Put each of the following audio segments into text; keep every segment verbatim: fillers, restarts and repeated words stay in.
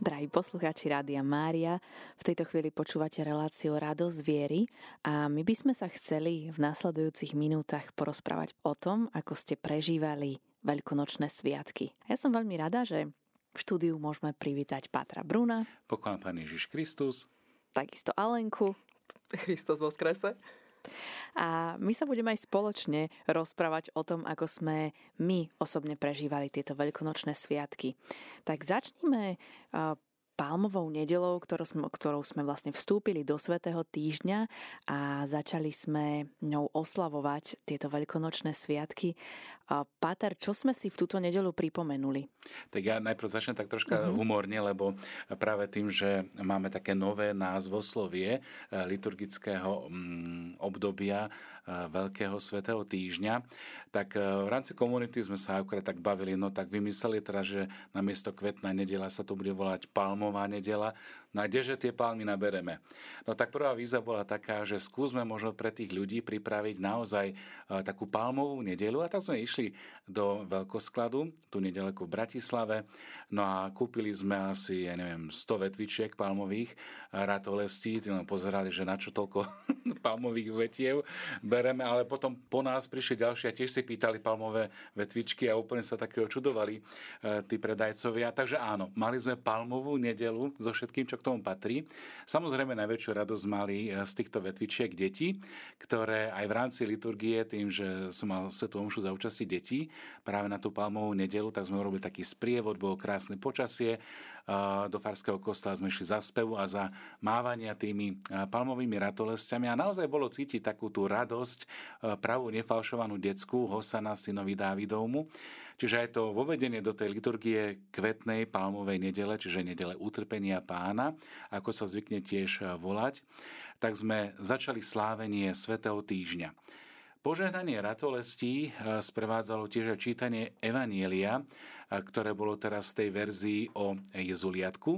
Drahí poslucháči Rádia Mária, v tejto chvíli počúvate reláciu Radosť viery a my by sme sa chceli v nasledujúcich minútach porozprávať o tom, ako ste prežívali veľkonočné sviatky. Ja som veľmi rada, že v štúdiu môžeme privítať pátra Bruna. Pochválený Pán Ježiš Kristus. Takisto Alenku. Kristus voskrese. A my sa budeme aj spoločne rozprávať o tom, ako sme my osobne prežívali tieto veľkonočné sviatky. Tak začnime Palmovou nedeľou, ktorou sme, ktorou sme vlastne vstúpili do Svätého týždňa a začali sme ňou oslavovať tieto veľkonočné sviatky. Páter, čo sme si v túto nedeľu pripomenuli? Tak ja najprv začnem tak troška uh-huh. humorne, lebo práve tým, že máme také nové názvoslovie liturgického obdobia Veľkého Svätého týždňa, tak v rámci komunity sme sa akurát tak bavili, no tak vymysleli teda, že namiesto kvetná nedeľa sa to bude volať Palmová nedeľa. No a kdeže tie palmy nabereme? No tak prvá výzva bola taká, že skúsme možno pre tých ľudí pripraviť naozaj takú palmovú nedeľu, a tak sme išli do veľkoskladu, tu nedaleko v Bratislave, no a kúpili sme asi, ja neviem, sto vetvičiek palmových ratolestí, tí len pozerali, že na čo toľko palmových vetiev bereme, ale potom po nás prišli ďalší a tiež si pýtali palmové vetvičky a úplne sa takého čudovali tí predajcovia. Takže áno, mali sme palmovú nedeľu so všetkým, čo k tomu patrí. Samozrejme najväčšiu radosť mali z týchto vetvičiek deti, ktoré aj v rámci liturgie, tým, že som mal svätú omšu za účasti detí práve na tú palmovú nedeľu, tak sme urobili taký sprievod, bolo krásne počasie, do farského kostola sme išli za spevu a za mávania tými palmovými ratolestiami a naozaj bolo cítiť takú tú radosť, pravú nefalšovanú detskú Hosana synovi Dávidovmu. Čiže aj to vovedenie do tej liturgie kvetnej palmovej nedele, čiže nedele utrpenia Pána, ako sa zvykne tiež volať, tak sme začali slávenie Svätého týždňa. Požehnanie ratolestí sprevádzalo tiež čítanie Evanielia, ktoré bolo teraz v tej verzii o jezuliatku,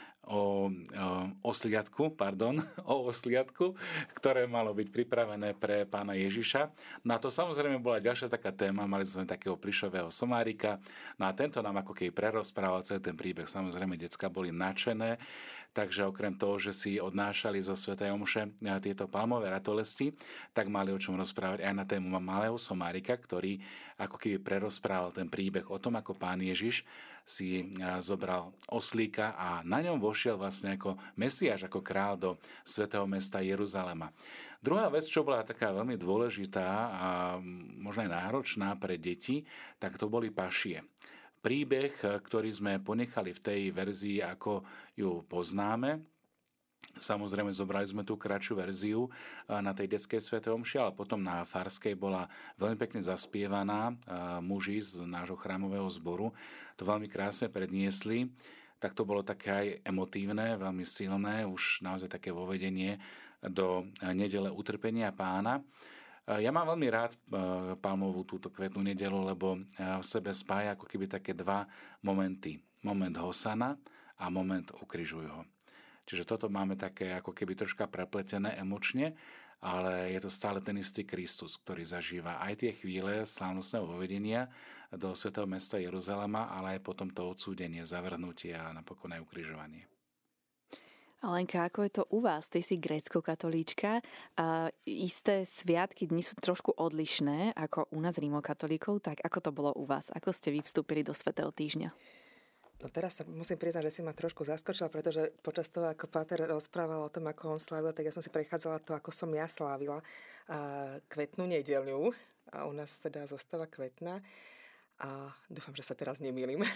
o osliadku, pardon, o osliadku, ktoré malo byť pripravené pre Pána Ježiša. No a to samozrejme bola ďalšia taká téma, mali sme takého plišového somárika, no a tento nám ako keby prerozprával celý ten príbeh. Samozrejme, decká boli nadšené, takže okrem toho, že si odnášali zo svätej omše tieto palmové ratolesti, tak mali o čom rozprávať aj na tému malého somárika, ktorý ako keby prerozprával ten príbeh o tom, ako Pán Ježiš si zobral oslíka a na ňom vošiel vlastne ako Mesiáš, ako král do svätého mesta Jeruzalema. Druhá vec, čo bola taká veľmi dôležitá a možno aj náročná pre deti, tak to boli pašie. Príbeh, ktorý sme ponechali v tej verzii, ako ju poznáme. Samozrejme, zobrali sme tú kratšiu verziu na tej detskej svätej omši, ale potom na farskej bola veľmi pekne zaspievaná. Muži z nášho chrámového zboru to veľmi krásne predniesli. Tak to bolo také aj emotívne, veľmi silné, už naozaj také vovedenie do nedele utrpenia Pána. Ja mám veľmi rád palmovú túto kvetnú nedeľu, lebo v sebe spája ako keby také dva momenty. Moment Hosana a moment Ukrižuj ho. Čiže toto máme také ako keby troška prepletené emočne, ale je to stále ten istý Kristus, ktorý zažíva aj tie chvíle slávnostného vovedenia do svätého mesta Jeruzalema, ale aj potom to odsúdenie, zavrhnutie a napokon aj ukrižovanie. Alenka, ako je to u vás? Ty si grécko-katolíčka. A isté sviatky dni sú trošku odlišné ako u nás rímokatolíkov, tak ako to bolo u vás? Ako ste vy vstúpili do Svätého týždňa? No teraz sa musím priznať, že si ma trošku zaskočila, pretože počas toho, ako páter rozprával o tom, ako on slávil, tak ja som si prechádzala to, ako som ja slávila a kvetnú nedeľu. A u nás teda zostáva kvetná. A dúfam, že sa teraz nemýlim.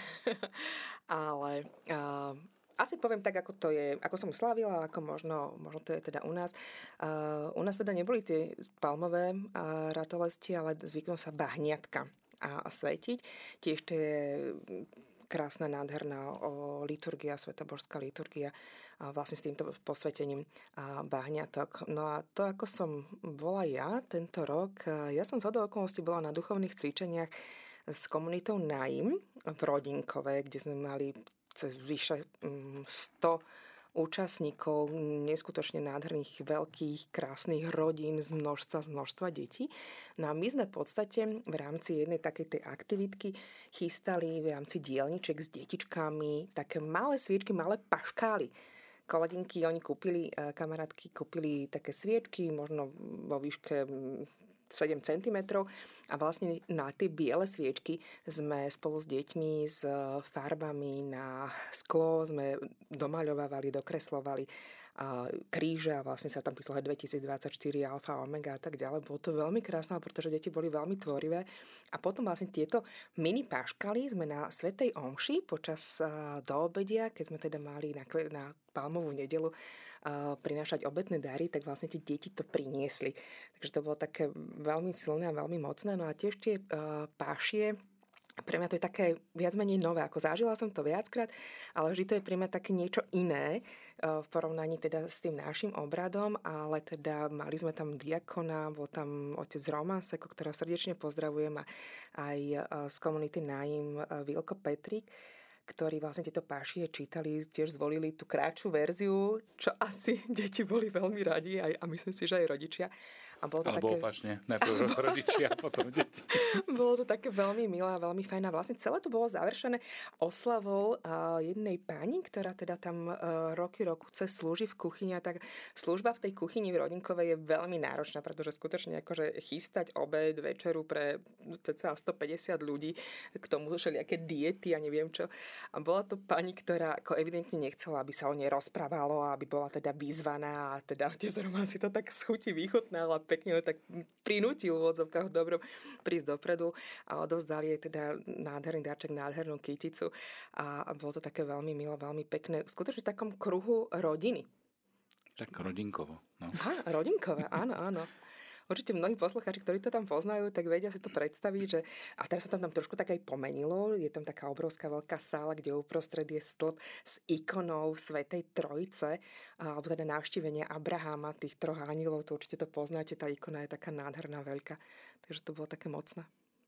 Ale a, asi poviem tak, ako to je, ako som ju slávila, ako možno, možno to je teda u nás. A, u nás teda neboli tie palmové a, ratolesti, ale zvyknú sa bahniatka a, a svetiť. Tiež tie krásna, nádherná o, liturgia, svetobožská liturgia a vlastne s týmto posvetením a bahňatok. No a to, ako som bola ja tento rok, ja som zhodou okolností bola na duchovných cvičeniach s komunitou Naim v Rodinkove, kde sme mali cez vyše sto účastníkov, neskutočne nádherných, veľkých, krásnych rodín z množstva, z množstva detí. No a my sme v podstate v rámci jednej takej tej aktivitky chystali v rámci dielniček s detičkami také malé sviečky, malé paškály. Kolegynky, oni kúpili, kamarátky kúpili také sviečky, možno vo výške sedem centimetrov a vlastne na tie biele sviečky sme spolu s deťmi s farbami na sklo sme domaľovávali, dokreslovali kríže a vlastne sa tam písalo dvetisícdvadsaťštyri alfa, omega a tak ďalej. Bolo to veľmi krásne, pretože deti boli veľmi tvorivé. A potom vlastne tieto mini paškaly sme na svätej omši počas doobedia, keď sme teda mali na, na Palmovú nedeľu prinášať obetné dary, tak vlastne tie deti to priniesli. Takže to bolo také veľmi silné a veľmi mocné. No a tiež tie uh, pášie, pre mňa to je také viac menej nové, ako zažila som to viackrát, ale vždy to je pre mňa také niečo iné uh, v porovnaní teda s tým našim obradom, ale teda mali sme tam diakona, bol tam otec Roman Seko, ktorá srdečne pozdravujem, a aj uh, z komunity Nájim uh, Vilko Petrík, ktorí vlastne tieto pášie čítali, tiež zvolili tú kratšiu verziu, čo asi deti boli veľmi radi aj, a myslím si, že aj rodičia. A bolo to Alebo také... opačne, najprv rodičia a potom deti. Bolo to také veľmi milé a veľmi fajn. A vlastne celé to bolo završené oslavou uh, jednej pani, ktorá teda tam uh, roky, roku cez slúži v kuchyni. A tak služba v tej kuchyni v rodinkovej je veľmi náročná, pretože skutočne akože chystať obed, večeru pre cca stopäťdesiat ľudí, k tomu všelijaké diety a neviem čo. A bola to pani, ktorá ako evidentne nechcela, aby sa o nej rozprávalo, aby bola teda vyzvaná a teda otec Roman si to tak schutí vychutnal a pekne ho tak prinútil v odzovkách dobrom prísť dopredu a odovzdali jej teda nádherný darček, nádhernú kyticu a, a bolo to také veľmi milé, veľmi pekné. Skutočne v takom kruhu rodiny. Tak rodinkovo. No. Á, rodinkové, áno, áno. Určite mnohí poslucháči, ktorí to tam poznajú, tak vedia si to predstaviť, že a teraz sa tam, tam trošku tak aj pomenilo. Je tam taká obrovská veľká sála, kde uprostred je stĺp s ikonou Svätej Trojice, alebo teda navštívenia Abraháma, tých troch anielov, to určite to poznáte, tá ikona je taká nádherná, veľká. Takže to bolo také mocné.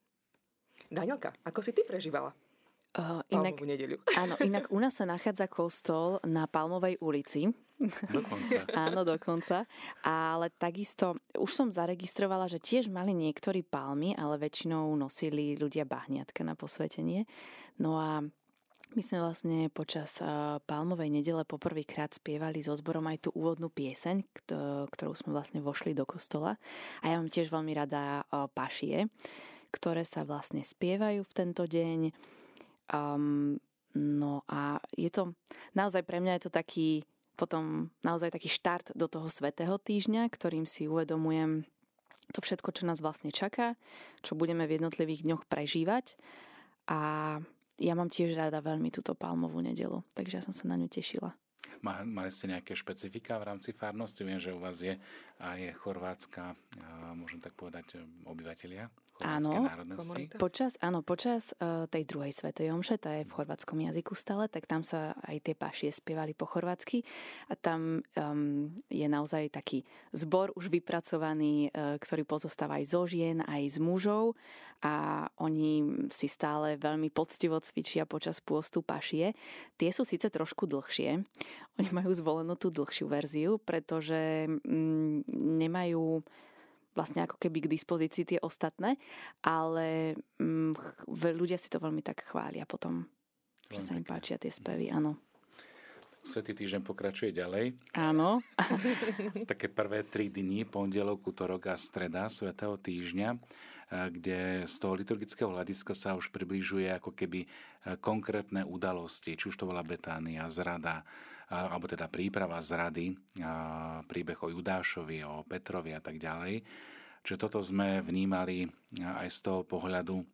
Danielka, ako si ty prežívala? Uh, inak, áno, inak u nás sa nachádza kostol na Palmovej ulici. Dokonca. Áno, dokonca. Ale takisto, už som zaregistrovala, že tiež mali niektorí palmy, ale väčšinou nosili ľudia bahniatka na posvetenie. No a my sme vlastne počas Palmovej nedele poprvýkrát spievali so zborom aj tú úvodnú pieseň, ktorou sme vlastne vošli do kostola. A ja mám tiež veľmi rada pašie, ktoré sa vlastne spievajú v tento deň. Um, no a je to, naozaj pre mňa je to taký, potom naozaj taký štart do toho svätého týždňa, ktorým si uvedomujem to všetko, čo nás vlastne čaká, čo budeme v jednotlivých dňoch prežívať. A ja mám tiež rada veľmi túto Palmovú nedelu, takže ja som sa na ňu tešila. Mali ste nejaké špecifika v rámci farnosti? Viem, že u vás je aj chorvátska, môžem tak povedať, obyvatelia chorvátskej národnosti. Počas, áno, počas uh, tej druhej svätej omše, tá je v chorvátskom jazyku stále, tak tam sa aj tie pašie spievali po chorvátsky a tam um, je naozaj taký zbor už vypracovaný, uh, ktorý pozostáva aj zo žien, aj z mužov a oni si stále veľmi poctivo cvičia počas pôstu pašie. Tie sú síce trošku dlhšie, oni majú zvolenú tú dlhšiu verziu, pretože mm, nemajú vlastne ako keby k dispozícii tie ostatné, ale mm, ľudia si to veľmi tak chvália potom, veľmi že sa im páčia tie spevy, áno. Svätý týždeň pokračuje ďalej. Áno. Z také prvé tri dni, pondelok, utorok a streda svätého týždňa, kde z toho liturgického hľadiska sa už približuje ako keby konkrétne udalosti, či už to bola Betánia, zrada, alebo teda príprava zrady, príbeh o Judášovi, o Petrovi a tak ďalej. Čiže toto sme vnímali aj z toho pohľadu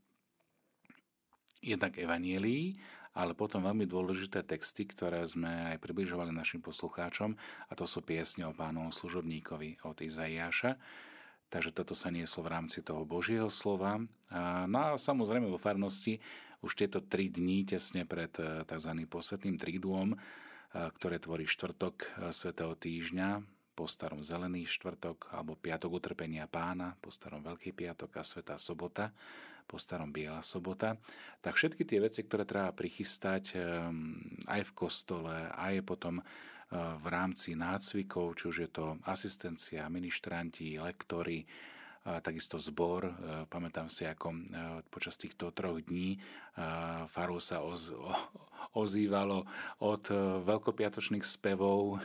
jednak evanielií, ale potom veľmi dôležité texty, ktoré sme aj približovali našim poslucháčom, a to sú piesne o Pánovom služobníkovi od Izaiáša. Takže toto sa nieslo v rámci toho Božieho slova. No a samozrejme vo farnosti už tieto tri dni tesne pred tzv. Posvätným triduom, ktoré tvorí štvrtok svätého týždňa, po starom zelený štvrtok, alebo piatok utrpenia Pána, po starom Veľký piatok a svätá sobota, po starom Biela sobota. Tak všetky tie veci, ktoré treba prichystať aj v kostole, aj potom v rámci nácvikov, či už je to asistencia, ministranti, lektori, takisto zbor. Pamätám si, ako počas týchto troch dní farou sa oz, ozývalo od veľkopiatočných spevov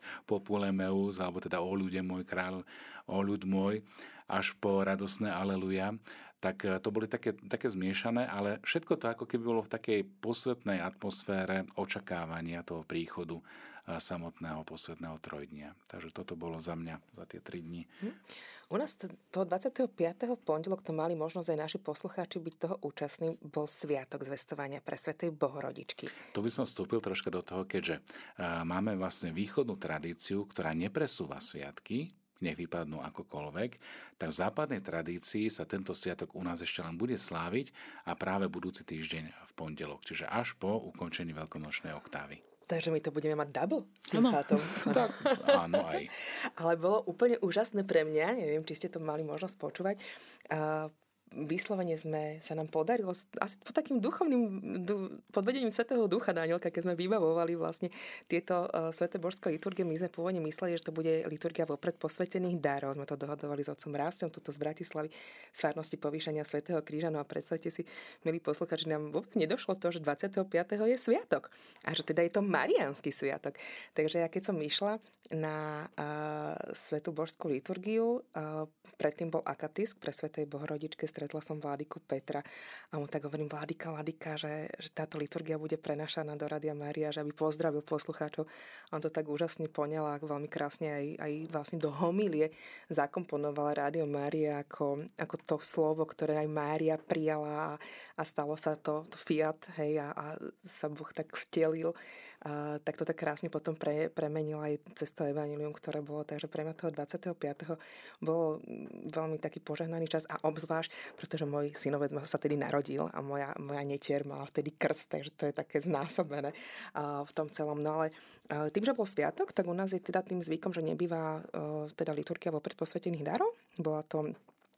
Populemeus, alebo teda O ľude môj kráľ, O ľud môj, až po radosné Aleluja. Tak to boli také, také zmiešané, ale všetko to ako keby bolo v takej posvetnej atmosfére očakávania toho príchodu samotného posvetného trojdnia. Takže toto bolo za mňa, za tie tri dni. Hm. U nás toho dvadsiateho piateho pondelok to mali možnosť aj naši poslucháči byť toho účastní, bol sviatok zvestovania presvätej Bohorodičky. Tu by som vstúpil troška do toho, keďže máme vlastne východnú tradíciu, ktorá nepresúva sviatky, nech vypadnú akokoľvek, tak v západnej tradícii sa tento sviatok u nás ešte len bude sláviť a práve budúci týždeň v pondelok, čiže až po ukončení veľkonočnej oktávy. Takže my to budeme mať double s tým tátom. Tak, áno, aj. Ale bolo úplne úžasné pre mňa, neviem, či ste to mali možnosť počúvať. Uh, Vyslovene sme, sa nám podarilo, asi pod takým duchovným, pod vedením Svätého Ducha, Danielka, keď sme vybavovali vlastne tieto uh, sväté božské liturgie, my sme pôvodne mysleli, že to bude liturgia vopred posvetených darov. Sme to dohodovali s otcom Rásťom, tuto z Bratislavy, z farnosti povýšenia Svätého kríža. No a predstavte si, milí poslucháči, nám vôbec nedošlo to, že dvadsiateho piateho je sviatok. A že teda je to mariánsky sviatok. Takže ja keď som išla na uh, svätú božskú liturgiu, uh, predtým bol akatisk pre Svätej Bohorodičke, stretla som vládiku Petra a mu tak hovorím, vládika, vládika, že, že táto liturgia bude prenašaná do Rádia Mária, že aby pozdravil poslucháčov. On to tak úžasne poňal a veľmi krásne aj, aj vlastne do homílie zakomponovala Rádio Mária ako, ako to slovo, ktoré aj Mária prijala a, a stalo sa to, to fiat, hej, a, a sa Boh tak vtelil. A, tak to tak krásne potom pre, premenil aj cez to evanjelium, ktoré bolo. Takže pre mňa toho dvadsiateho piateho bol veľmi taký požehnaný čas a obzvlášť, pretože môj synovec sa tedy narodil a moja, moja netier mala vtedy krst, takže to je také znásobené a, v tom celom. No ale a, tým, že bol sviatok, tak u nás je teda tým zvykom, že nebýva a, teda liturgia vopred posvetených darov. Bola to a,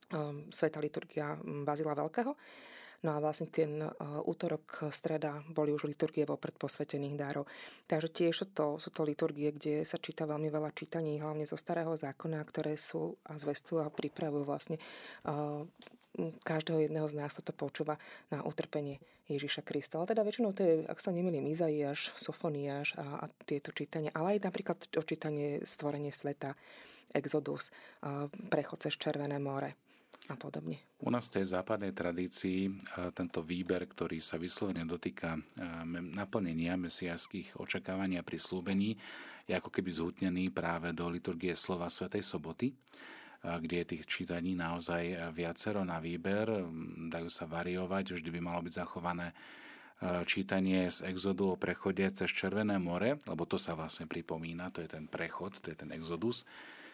svätá liturgia Bazila Veľkého. No a vlastne ten uh, útorok, streda boli už liturgie vopred posvetených darov. Takže tiež sú to, sú to liturgie, kde sa číta veľmi veľa čítaní, hlavne zo Starého zákona, ktoré sú a zvestujú a pripravujú vlastne uh, každého jedného z nás toto počúva na utrpenie Ježiša Krista. Ale teda väčšinou to je, ak sa nemýlim, Izaiáš, Sofoniáš a, a tieto čítania, ale aj napríklad očítanie stvorenie sveta, Exodus, uh, prechod cez Červené more a podobne. U nás v tej západnej tradícii tento výber, ktorý sa vyslovene dotýka naplnenia mesiášskych očakávaní a prislúbení, je ako keby zhutnený práve do liturgie slova Svätej soboty, kde je tých čítaní naozaj viacero na výber, dajú sa variovať, vždy by malo byť zachované čítanie z Exodu o prechode cez Červené more, lebo to sa vlastne pripomína, to je ten prechod, to je ten Exodus.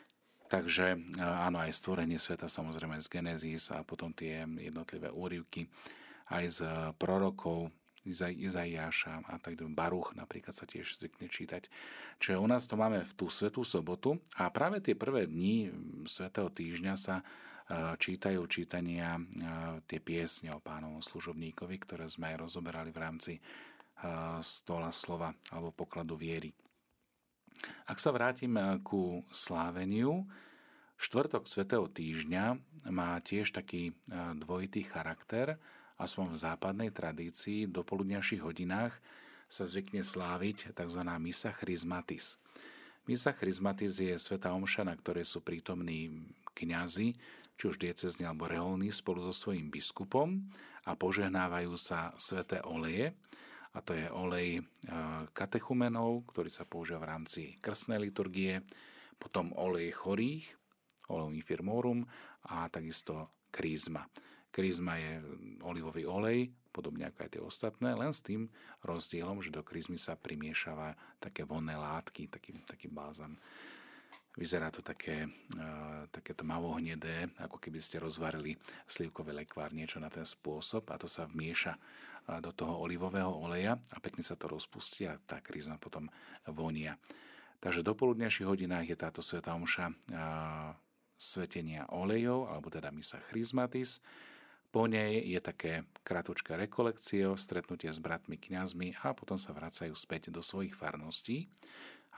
Takže áno, aj stvorenie sveta, samozrejme z Genesis a potom tie jednotlivé úryvky aj z prorokov Iza, Izaiáša a tak ďalej. Baruch napríklad sa tiež zvykne čítať. Čiže u nás to máme v tú svätú sobotu a práve tie prvé dni svätého týždňa sa čítajú čítania tie piesne o Pánovom služobníkovi, ktoré sme aj rozoberali v rámci stola slova alebo pokladu viery. Ak sa vrátim ku sláveniu, štvrtok svätého týždňa má tiež taký dvojitý charakter, aspoň v západnej tradícii do poludňajších hodinách sa zvykne sláviť tzv. Missa Chrismatis. Missa Chrismatis je svätá omša, na ktorej sú prítomní kňazi, či už diecézni alebo reholní, spolu so svojím biskupom a požehnávajú sa sväté oleje. A to je olej katechumenov, ktorý sa používa v rámci krstnej liturgie, potom olej chorých, oleum infirmorum a takisto krízma. Krízma je olivový olej, podobne ako aj tie ostatné, len s tým rozdielom, že do krízmy sa primiešava také vonné látky, taký, taký bálzam. Vyzerá to také, také tmavohnedé, ako keby ste rozvarili slivkový lekvár, niečo na ten spôsob a to sa vmieša do toho olivového oleja a pekne sa to rozpustí a tá krízma potom vonia. Takže do poludňajších hodinách je táto svätá omša svetenia olejov, alebo teda missa Chrismatis. Po nej je také kratučké rekolekcie, stretnutie s bratmi kňazmi a potom sa vracajú späť do svojich farností.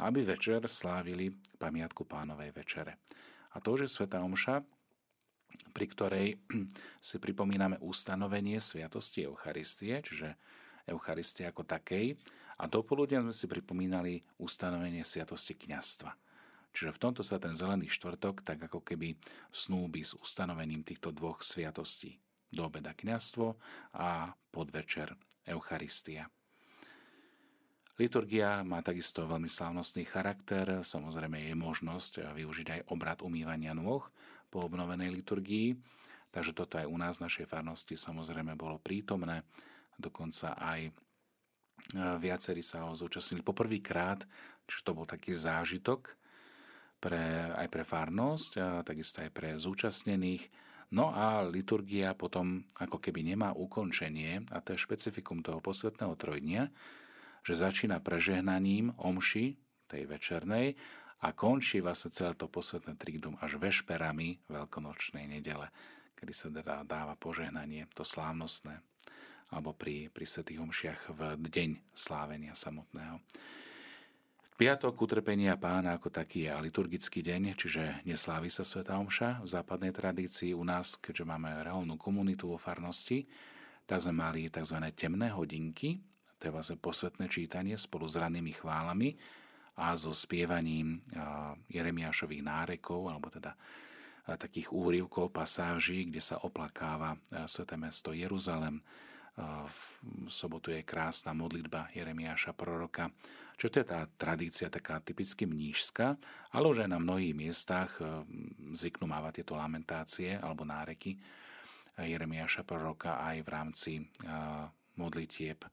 aby večer slávili pamiatku Pánovej večere. A to už je svätá omša, pri ktorej si pripomíname ustanovenie sviatosti Eucharistie, čiže Eucharistie ako takej, a dopoludne sme si pripomínali ustanovenie sviatosti kňazstva. Čiže v tomto sa ten zelený štvrtok tak ako keby snúbi s ustanovením týchto dvoch sviatostí. Do obeda kňazstvo a podvečer Eucharistia. Liturgia má takisto veľmi slávnostný charakter, samozrejme je možnosť využiť aj obrad umývania nôh po obnovenej liturgii, takže toto aj u nás v našej farnosti samozrejme bolo prítomné, dokonca aj viacerí sa ho zúčastnili poprvýkrát, čiže to bol taký zážitok pre, aj pre farnosť a takisto aj pre zúčastnených. No a liturgia potom ako keby nemá ukončenie, a to je špecifikum toho posvätného trojdnia, že začína prežehnaním omši, tej večernej, a končí vlastne celé to posvätné triduum až vešperami veľkonočnej nedele, kedy sa teda dáva požehnanie, to slávnostné, alebo pri, pri svätých omšiach v deň slávenia samotného. Piatok utrpenia Pána ako taký je liturgický deň, čiže neslávi sa svätá omša. V západnej tradícii u nás, keďže máme reholnú komunitu vo farnosti, tak sme mali tzv. Temné hodinky, to je vlastne posvätné čítanie spolu s rannými chválami a so spievaním Jeremiášových nárekov, alebo teda takých úryvkov, pasáží, kde sa oplakáva sväté mesto Jeruzalem. V sobotu je krásna modlitba Jeremiáša proroka. Čo to je tá tradícia taká typicky mníšska, ale už aj na mnohých miestach zvyknú mávať tieto lamentácie alebo náreky Jeremiáša proroka aj v rámci modlitieb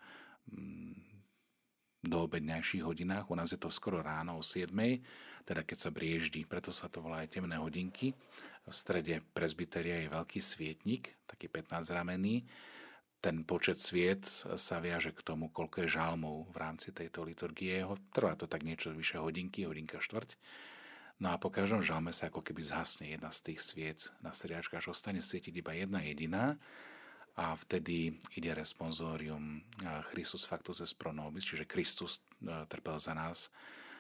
do obednejších hodinách. U nás je to skoro ráno o siedmej, teda keď sa brieždi, preto sa to volá aj temné hodinky. V strede presbyteria je veľký svietnik, taký pätnásťramenný. Ten počet sviec sa viaže k tomu, koľko je žalmov v rámci tejto liturgie. Trvá to tak niečo vyše hodinky, hodinka štvrť. No a po každom žalme sa ako keby zhasne jedna z tých sviec na striačke, až ostane svietiť iba jedna jediná. A vtedy ide responsorium Christus factus est pro nobis, čiže Kristus trpel za nás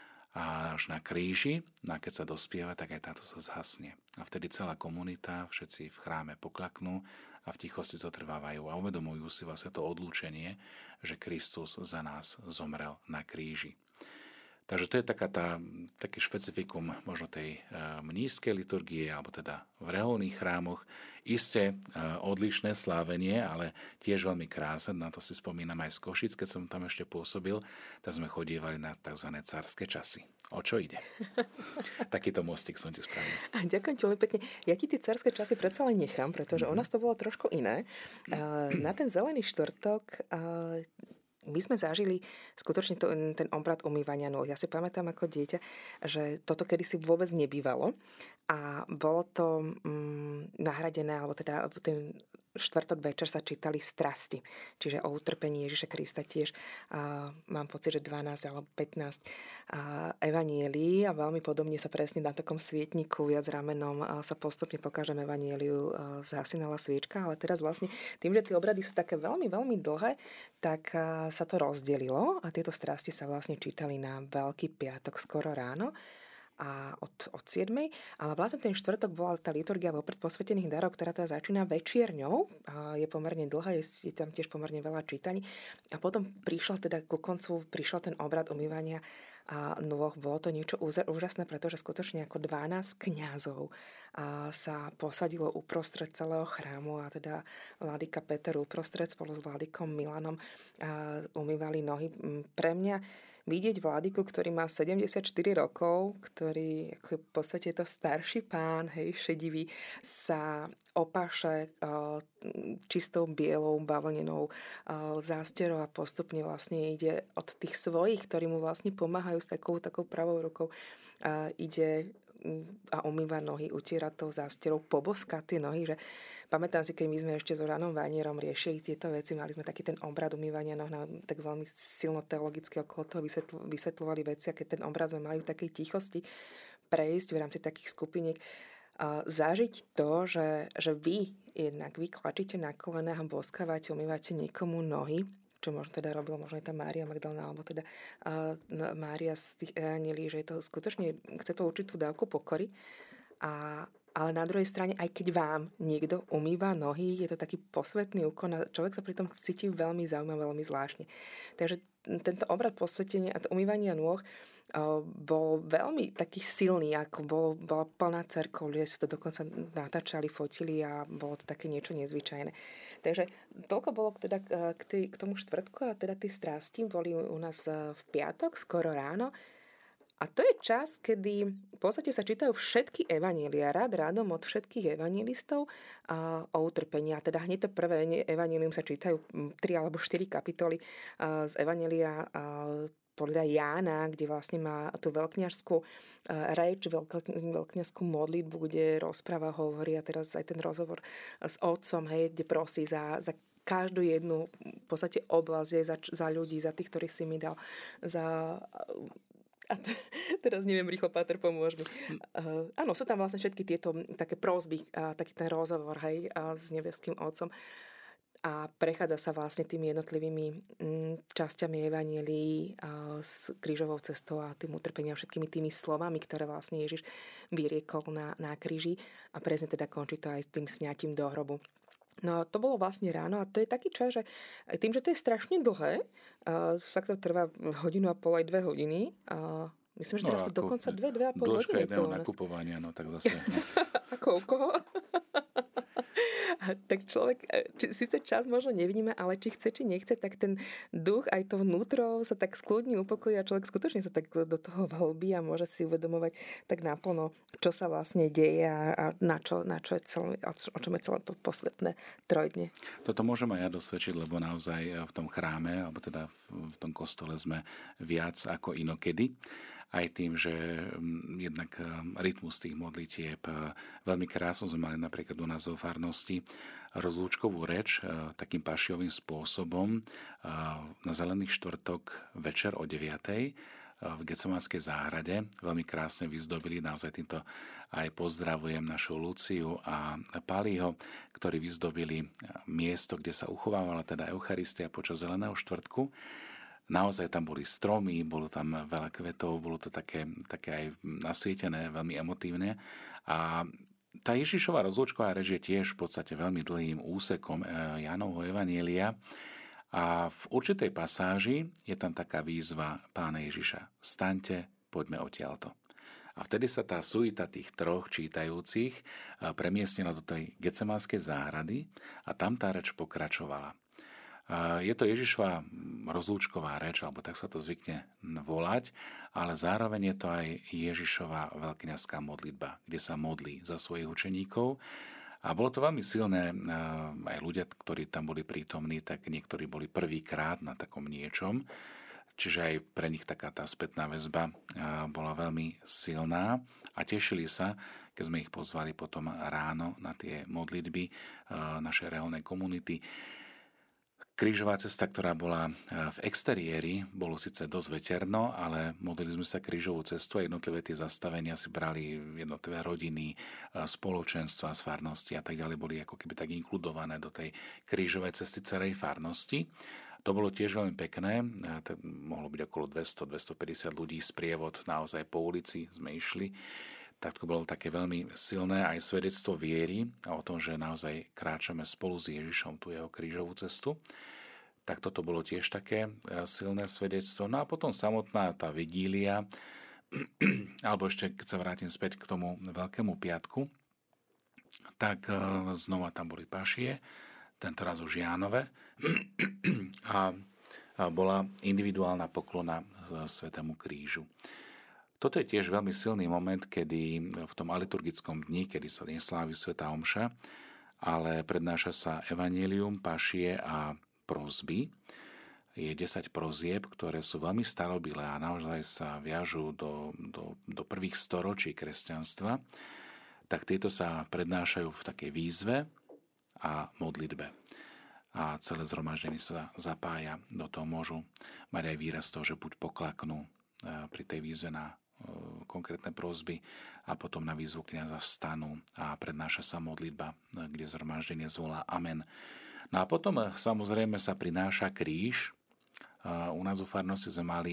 až na kríži. No a keď sa dospieva, tak aj táto sa zhasne. A vtedy celá komunita, všetci v chráme poklaknú a v tichosti zotrvávajú a uvedomujú si vlastne to odlúčenie, že Kristus za nás zomrel na kríži. Takže to je taká tá, taký špecifikum možno tej mníšskej liturgie, alebo teda v reholných chrámoch. Isté odlišné slávenie, ale tiež veľmi krásne. Na to si spomínam aj z Košic, keď som tam ešte pôsobil, tak sme chodievali na tzv. Carské časy. O čo ide? Takýto mostík som ti spravil. Ďakujem ti veľmi pekne. Ja ti tie carské časy predsa len nechám, pretože mm-hmm. u nás to bolo trošku iné. Na ten zelený štvrtok my sme zažili skutočne to, ten obrad umývania nôh. Ja si pamätám ako dieťa, že toto kedysi vôbec nebývalo a bolo to mm, nahradené, alebo teda ten štvrtok večer sa čítali strasti, čiže o utrpení Ježiša Krista tiež. A mám pocit, že dvanásť alebo pätnásť a evanielií a veľmi podobne sa presne na takom svietniku viac ramenom sa postupne po každom evanieliu zhasínala sviečka, ale teraz vlastne tým, že tie obrady sú také veľmi, veľmi dlhé, tak sa to rozdelilo a tieto strasti sa vlastne čítali na Veľký piatok skoro ráno a od, od siedmej, ale vlastne ten štvrtok bola tá liturgia vopred posvetených darov, ktorá teda začína večierňou a je pomerne dlhá, je, je tam tiež pomerne veľa čítaní a potom prišla teda ku koncu, prišiel ten obrad umývania a nôh. Bolo to niečo úžasné, pretože skutočne ako dvanásť kňazov a sa posadilo uprostred celého chrámu a teda vládyka Peter uprostred spolu s vládykom Milanom a umývali nohy. Pre mňa vidieť vládyku, ktorý má sedemdesiatštyri rokov, ktorý ako v podstate je to starší pán, hej, šedivý, sa opáše uh, čistou bielou bavlnenou uh, zásterou a postupne vlastne ide od tých svojich, ktorí mu vlastne pomáhajú s takou, takou pravou rukou, uh, ide a umýva nohy, utiera tou zásterou, poboska tie nohy, že pamätám si, keď my sme ešte s Ranom Vanierom riešili tieto veci, mali sme taký ten obrad umývania noh, tak veľmi silno teologicky okolo toho vysvetl- vysvetľovali veci a keď ten obrad sme mali v takej tichosti prejsť v rámci takých skupiniek, a zažiť to, že, že vy jednak vy klačíte na kolenách a boskávate, umývate niekomu nohy, čo možno teda robila možno aj tá Mária Magdalena, alebo teda uh, Mária z tých evanjelií, že je to skutočne, chce to určitú dávku pokory. A, ale na druhej strane, aj keď vám niekto umýva nohy, je to taký posvetný úkon a človek sa pri tom cíti veľmi zaujímavé, veľmi zvláštne. Takže tento obrad posvetenia a to umývania nôh bol veľmi taký silný, ako bol, bola plná cerkev, ľudia si to dokonca natáčali, fotili a bolo to také niečo nezvyčajné. Takže toľko bolo teda k, tý, k tomu štvrtku a teda tí strasti boli u nás v piatok, skoro ráno. A to je čas, kedy v podstate sa čítajú všetky evanjelia, rád rádom od všetkých evanjelistov a, o utrpení. A teda hneď to prvé evanjelium sa čítajú tri alebo štyri kapitoly a, z evanjelia a, podľa Jána, kde vlastne má tú veľkňažskú reč, veľkňažskú modlitbu, kde rozpráva, hovorí a teraz aj ten rozhovor s otcom, hej, kde prosí za, za každú jednu v podstate oblasť, za, za ľudí, za tých, ktorých si mi dal, za... A t- teraz neviem, rýchlo, Páter, pomôž mi. Uh, áno, sú tam vlastne všetky tieto také prosby, uh, taký ten rozhovor, hej, uh, s nebeským otcom. A prechádza sa vlastne tými jednotlivými mm, časťami evanjelií uh, s krížovou cestou a tým utrpením, všetkými tými slovami, ktoré vlastne Ježiš vyriekol na, na kríži. A presne teda končí to aj s tým sňatím do hrobu. No to bolo vlastne ráno a to je taký čas, že tým, že to je strašne dlhé, uh, fakt to trvá hodinu a pol aj dve hodiny. Uh, myslím, že teraz no, to dokonca dve, dve a pol hodiny. Dĺžka jedného nakupovania, no tak zase. Ako u koho? Tak človek, či, síce čas možno nevidíme, ale či chce, či nechce, tak ten duch, aj to vnútro sa tak skľudní, upokojí a človek skutočne sa tak do toho vhlbí a môže si uvedomovať tak naplno, čo sa vlastne deje a, a na, čo, na čo je celé, o čom je celé to posvetné trojdne. Toto môžem aj ja dosvedčiť, lebo naozaj v tom chráme, alebo teda v, v tom kostole sme viac ako inokedy. Aj tým, že jednak rytmus tých modlitieb veľmi krásno sme mali napríklad u nás vo farnosti rozlúčkovú reč takým pašiovým spôsobom na Zelený štvrtok večer o deviatej v Getsemanskej záhrade. Veľmi krásne vyzdobili, naozaj týmto aj pozdravujem našu Luciu a Paliho, ktorí vyzdobili miesto, kde sa uchovávala teda Eucharistia počas Zeleného štvrtku. Naozaj tam boli stromy, bolo tam veľa kvetov, bolo to také, také aj nasvietené, veľmi emotívne. A tá Ježišova rozlúčková reč je tiež v podstate veľmi dlhým úsekom Jánovho evanjelia. A v určitej pasáži je tam taká výzva Pána Ježiša. Vstaňte, poďme odtiaľto. A vtedy sa tá suita tých troch čítajúcich premiestnila do tej Getsemanskej záhrady a tam tá reč pokračovala. Je to Ježišova rozlúčková reč, alebo tak sa to zvykne volať, ale zároveň je to aj Ježišova veľkňazská modlitba, kde sa modlí za svojich učeníkov. A bolo to veľmi silné, aj ľudia, ktorí tam boli prítomní, tak niektorí boli prvýkrát na takom niečom, čiže aj pre nich taká tá spätná väzba bola veľmi silná a tešili sa, keď sme ich pozvali potom ráno na tie modlitby našej reholnej komunity. Krížová cesta, ktorá bola v exteriéri, bolo síce dosť veterno, ale modlili sme sa krížovú cestu a jednotlivé tie zastavenia si brali jednotlivé rodiny, spoločenstva z farnosti a tak ďalej, boli ako keby tak inkludované do tej krížovej cesty celej farnosti. To bolo tiež veľmi pekné, to mohlo byť okolo dvesto až dvestopäťdesiat ľudí, sprievod naozaj po ulici sme išli. Tak to bolo také veľmi silné aj svedectvo viery a o tom, že naozaj kráčame spolu s Ježišom tú jeho krížovú cestu. Tak toto bolo tiež také silné svedectvo. No a potom samotná tá vigília, alebo ešte keď sa vrátim späť k tomu Veľkému piatku, tak znova tam boli pašie, tentoraz už Jánove, a bola individuálna poklona Svätému krížu. Toto je tiež veľmi silný moment, kedy v tom aliturgickom dni, kedy sa neslávi svätá omša, ale prednáša sa evanjelium, pašie a prosby. Je desať prosieb, ktoré sú veľmi starobilé a naozaj sa viažú do, do, do prvých storočí kresťanstva. Tak tieto sa prednášajú v takej výzve a modlitbe. A celé zhromaždenie sa zapája. Do toho môžu mať aj výraz toho, že buď poklaknú pri tej výzve na konkrétne prosby a potom na výzvu kňaza vstanú a prednáša sa modlitba, kde zhromaždenie zvolá Amen. No a potom samozrejme sa prináša kríž. U nás u farnosti sme mali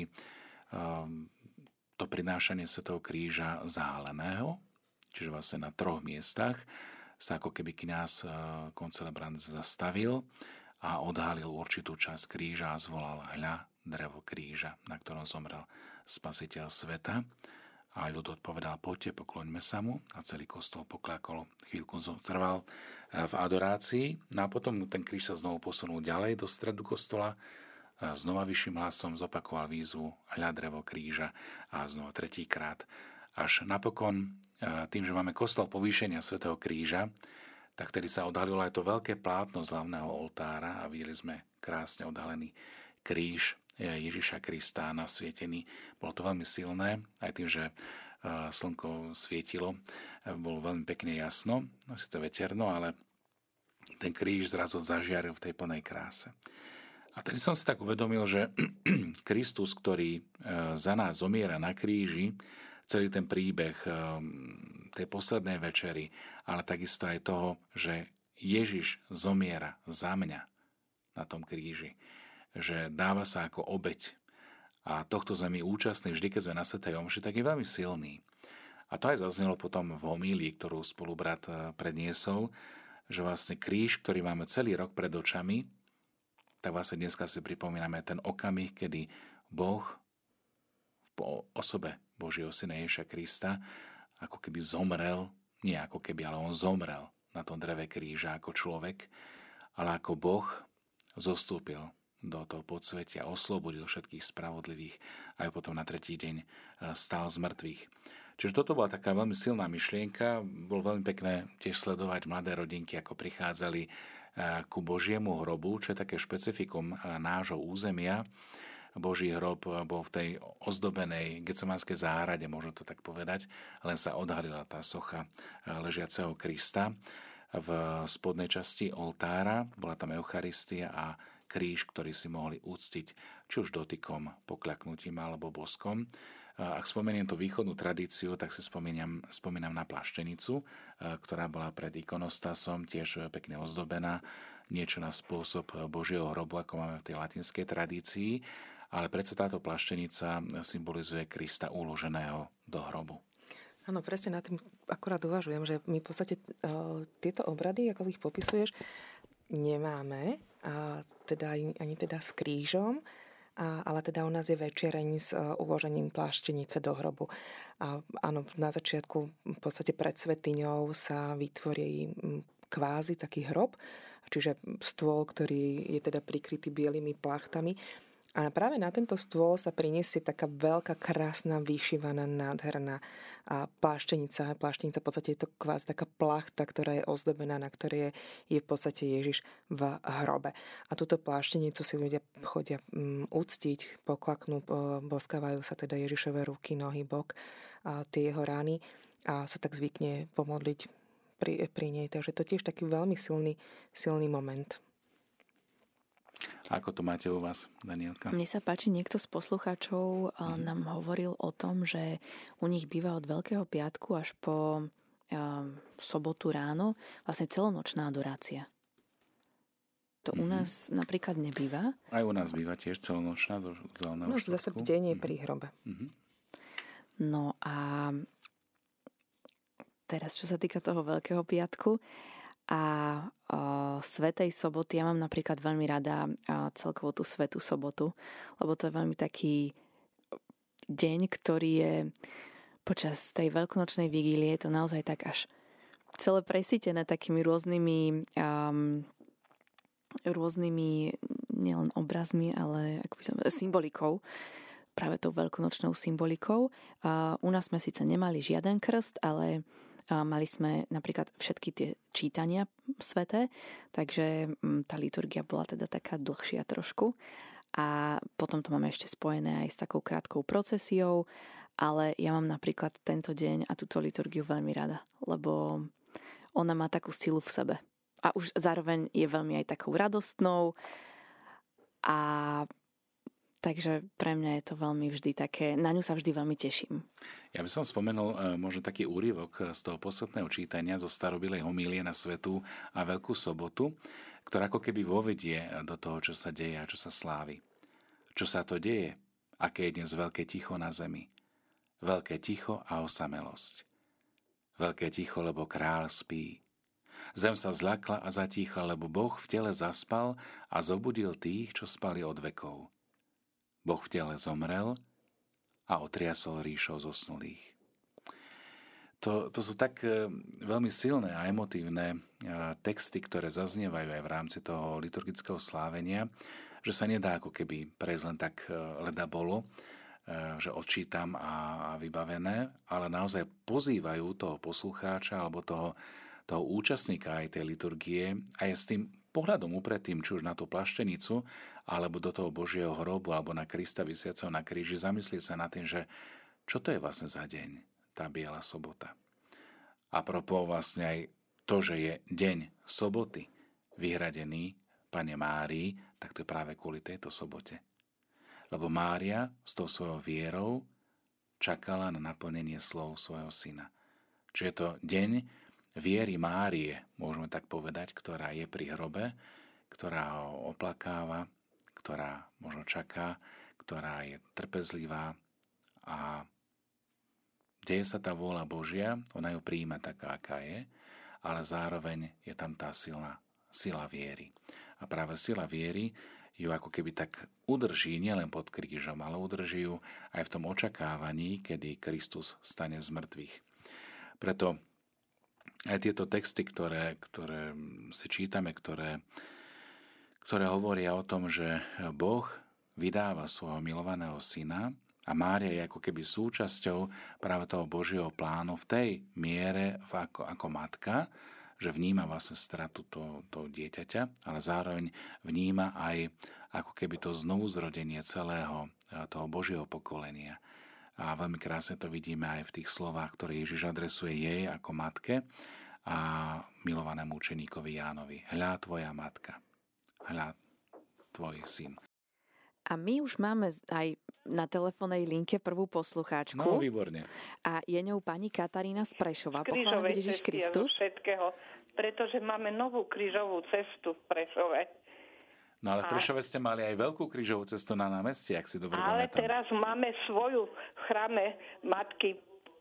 to prinášanie svätého kríža záhaleného, čiže vlastne na troch miestach sa ako keby kňaz koncelebrant zastavil a odhalil určitú časť kríža a zvolal: hľa, drevo kríža, na ktorom zomrel Spasiteľ sveta. A ľud odpovedal: poďte, pokloňme sa mu. A celý kostol pokľakol. Chvíľku trval v adorácii. No a potom ten kríž sa znovu posunul ďalej do stredu kostola. A znova vyšším hlasom zopakoval výzvu: hľa, drevo kríža. A znova tretíkrát. Až napokon, tým, že máme kostol povýšenia svätého kríža, tak vtedy sa odhalilo aj to veľké plátno z hlavného oltára a videli sme krásne odhalený kríž Ježiša Krista nasvietený. Bolo to veľmi silné, aj tým, že slnko svietilo, bolo veľmi pekne jasno, síce veterno, ale ten kríž zrazu zažiaril v tej plnej kráse. A tedy som si tak uvedomil, že Kristus, ktorý za nás zomiera na kríži, celý ten príbeh tej poslednej večery, ale takisto aj toho, že Ježiš zomiera za mňa na tom kríži, že dáva sa ako obeť a tohto sme my účastní vždy, keď sme na svätej omši, tak je veľmi silný. A to aj zaznelo potom v homílii, ktorú spolubrat predniesol, že vlastne kríž, ktorý máme celý rok pred očami, tak vlastne dneska si pripomíname ten okamih, kedy Boh v osobe Božieho syna Ježiša Krista ako keby zomrel, nie ako keby, ale on zomrel na tom dreve kríža ako človek, ale ako Boh zostúpil do toho podsvetia, oslobodil všetkých spravodlivých a aj potom na tretí deň stál z mŕtvych. Čiže toto bola taká veľmi silná myšlienka. Bolo veľmi pekné tiež sledovať mladé rodinky, ako prichádzali ku Božiemu hrobu, čo je také špecifikum nášho územia. Boží hrob bol v tej ozdobenej Getsemanskej záhrade, možno to tak povedať, len sa odhalila tá socha ležiaceho Krista. V spodnej časti oltára bola tam Eucharistia a kríž, ktorý si mohli úctiť či už dotykom, pokľaknutím alebo boskom. Ak spomeniem tú východnú tradíciu, tak si spomínam, spomínam na plaštenicu, ktorá bola pred ikonostasom, tiež pekne ozdobená, niečo na spôsob Božieho hrobu, ako máme v tej latinskej tradícii, ale predsa táto plaštenica symbolizuje Krista uloženého do hrobu. Áno, presne na tým akurát uvažujem, že my v podstate uh, tieto obrady, ako ich popisuješ, nemáme, a teda ani teda s krížom, a, ale teda u nás je večereň s uh, uložením pláštenice do hrobu. A áno, na začiatku v podstate pred svätyňou sa vytvorí kvázi taký hrob, čiže stôl, ktorý je teda prikrytý bielými plachtami. A práve na tento stôl sa priniesie taká veľká, krásna, vyšívaná, nádherná pláštenica. Pláštenica v podstate je to kvázi taká plachta, ktorá je ozdobená, na ktorej je, je v podstate Ježiš v hrobe. A túto pláštenicu si ľudia chodia um, uctiť, poklaknú, boskávajú sa teda Ježišove ruky, nohy, bok, a tie jeho rány a sa tak zvykne pomodliť pri, pri nej. Takže to je tiež taký veľmi silný, silný moment. Ako to máte u vás, Danielka? Mne sa páči, niekto z poslucháčov mm. nám hovoril o tom, že u nich býva od Veľkého piatku až po um, sobotu ráno vlastne celonočná adorácia. To mm. u nás napríklad nebýva. Aj u nás býva tiež celonočná do zeleného štvrtku. No zase bdenie mm. pri hrobe. Mm. No a teraz, čo sa týka toho Veľkého piatku, a o, Svätej soboty, ja mám napríklad veľmi rada o, celkovo tú Svätú sobotu, lebo to je veľmi taký deň, ktorý je počas tej veľkonočnej vigílie, je to naozaj tak až celé presýtené takými rôznymi um, rôznymi nielen obrazmi, ale ako by som, symbolikou, práve tou veľkonočnou symbolikou. Uh, u nás sme síce nemali žiaden krst, ale mali sme napríklad všetky tie čítania sväté, takže tá liturgia bola teda taká dlhšia trošku. A potom to máme ešte spojené aj s takou krátkou procesiou, ale ja mám napríklad tento deň a túto liturgiu veľmi rada, lebo ona má takú silu v sebe. A už zároveň je veľmi aj takou radostnou a takže pre mňa je to veľmi vždy také, na ňu sa vždy veľmi teším. Ja by som spomenul možno taký úryvok z toho posvetného čítania zo starobilej homílie na Svätú a Veľkú sobotu, ktorá ako keby vovedie do toho, čo sa deje a čo sa slávi. Čo sa to deje? Aké je dnes veľké ticho na zemi? Veľké ticho a osamelosť. Veľké ticho, lebo kráľ spí. Zem sa zľakla a zatíchla, lebo Boh v tele zaspal a zobudil tých, čo spali od vekov. Boh v tele zomrel a otriasol ríšou zosnulých. To, to sú tak veľmi silné a emotívne texty, ktoré zaznievajú aj v rámci toho liturgického slávenia, že sa nedá ako keby prejsť len tak leda bolo, že odčítam a vybavené, ale naozaj pozývajú toho poslucháča alebo toho, toho účastníka aj tej liturgie aj s tým pohľadom upredtým, či už na tú plaštenicu, alebo do toho Božieho hrobu, alebo na Krista visiaceho na kríži, zamyslieť sa nad tým, že čo to je vlastne za deň, tá biela sobota. A propos vlastne aj to, že je deň soboty vyhradený Panne Márii, tak to je práve kvôli tejto sobote. Lebo Mária s tou svojou vierou čakala na naplnenie slov svojho syna. Čiže je to deň viery Márie, môžeme tak povedať, ktorá je pri hrobe, ktorá ho oplakáva, ktorá možno čaká, ktorá je trpezlivá a deje sa tá vôľa Božia, ona ju prijíma taká, aká je, ale zároveň je tam tá sila, sila viery. A práve sila viery ju ako keby tak udrží nielen pod krížom, ale udrží ju aj v tom očakávaní, kedy Kristus stane z mŕtvych. Preto aj tieto texty, ktoré, ktoré si čítame, ktoré, ktoré hovoria o tom, že Boh vydáva svojho milovaného syna, a Mária je ako keby súčasťou práve toho Božieho plánu v tej miere ako, ako matka, že vníma vlastne stratu toho, toho dieťaťa, ale zároveň vníma aj ako keby to znovuzrodenie celého toho Božieho pokolenia. A veľmi krásne to vidíme aj v tých slovách, ktoré Ježiš adresuje jej ako matke a milovanému učeníkovi Jánovi. Hľa tvoja matka, hľa tvoj syn. A my už máme aj na telefónnej linke prvú poslucháčku. No, výborne. A je ňou pani Katarína z Prešova. Z krížovej Ježiš cesty Kristus. Všetkého, pretože máme novú krížovú cestu v Prešove. No ale v Prešove ste mali aj veľkú krížovú cestu na námestí, ak si dobre ale pamätám. Ale teraz máme svoju v chráme Matky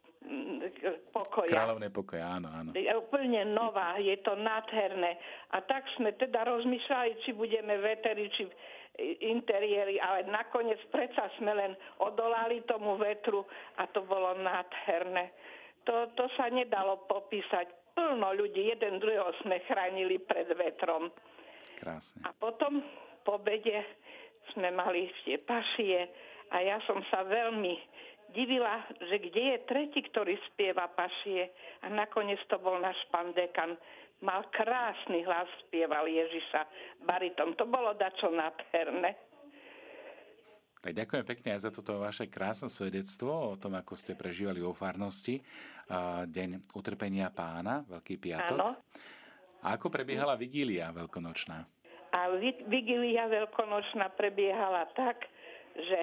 pokoja. Kráľovnej pokoja, áno, áno. Je úplne nová, je to nádherné. A tak sme teda rozmýšľali, či budeme veteri, či interiéry, ale nakoniec predsa sme len odolali tomu vetru a to bolo nádherné. To, to sa nedalo popísať. Plno ľudí, jeden druhého sme chránili pred vetrom. Krásne. A potom po obede sme mali tie pašie a ja som sa veľmi divila, že kde je tretí, ktorý spieva pašie a nakoniec to bol náš pán dekan. Mal krásny hlas, spieval Ježiša baritom. To bolo dačo nádherné. Tak ďakujem pekne aj za toto vaše krásne svedectvo o tom, ako ste prežívali vo farnosti deň utrpenia Pána, Veľký piatok. Áno. A ako prebiehala vigília veľkonočná? A vigília veľkonočná prebiehala tak, že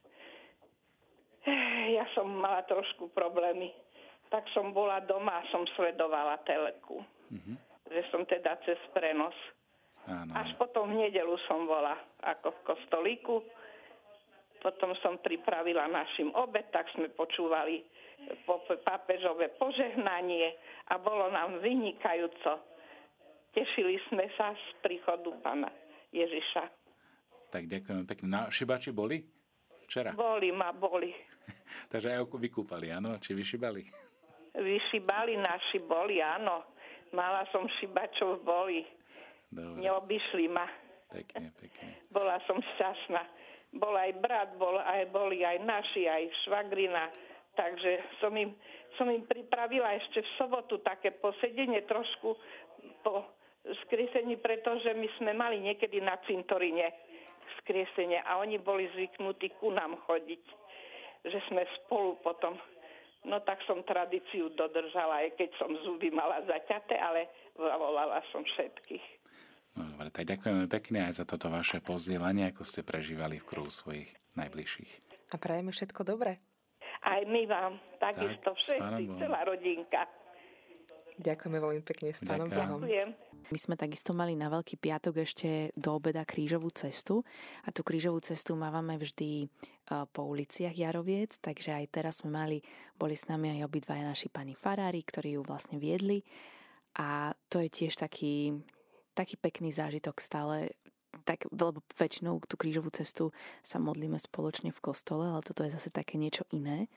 ja som mala trošku problémy. Tak som bola doma a som sledovala teleku. Mm-hmm. Že som teda cez prenos. Áno. Až potom v nedeľu som bola ako v kostolíku. Potom som pripravila našim obed, tak sme počúvali pápežové požehnanie a bolo nám vynikajúco. Tešili sme sa z príchodu pána Ježiša. Tak ďakujem pekne. Na šibači boli včera? Boli ma, boli. Takže aj vykúpali, áno? Či vyšibali? Vyšibali, naši boli, áno. Mala som šibačov, boli. Dobre. Neobyšli ma. Pekne, pekne. Bola som šťastná. Bol aj brat, bol aj, boli aj naši, aj švagrina. Takže som im, som im pripravila ešte v sobotu také posedenie trošku po skriesení, pretože my sme mali niekedy na cintorine skriesenie a oni boli zvyknutí ku nám chodiť. Že sme spolu potom. No tak som tradíciu dodržala, aj keď som zuby mala zaťaté, ale volala som všetkých. No dobre, tak ďakujeme pekne aj za toto vaše pozdieľanie, ako ste prežívali v kruhu svojich najbližších. A prajeme všetko dobré. Aj my vám, takisto tak, všetci, celá rodinka. Ďakujeme veľmi pekne, s Pánom Bohom. Ďakujem. My sme takisto mali na Veľký piatok ešte do obeda krížovú cestu a tú krížovú cestu mávame vždy po uliciach Jaroviec, takže aj teraz sme mali, boli s nami aj obidvaja naši pani farári, ktorí ju vlastne viedli a to je tiež taký, taký pekný zážitok stále, tak, lebo väčšinou tú krížovú cestu sa modlíme spoločne v kostole, ale toto je zase také niečo iné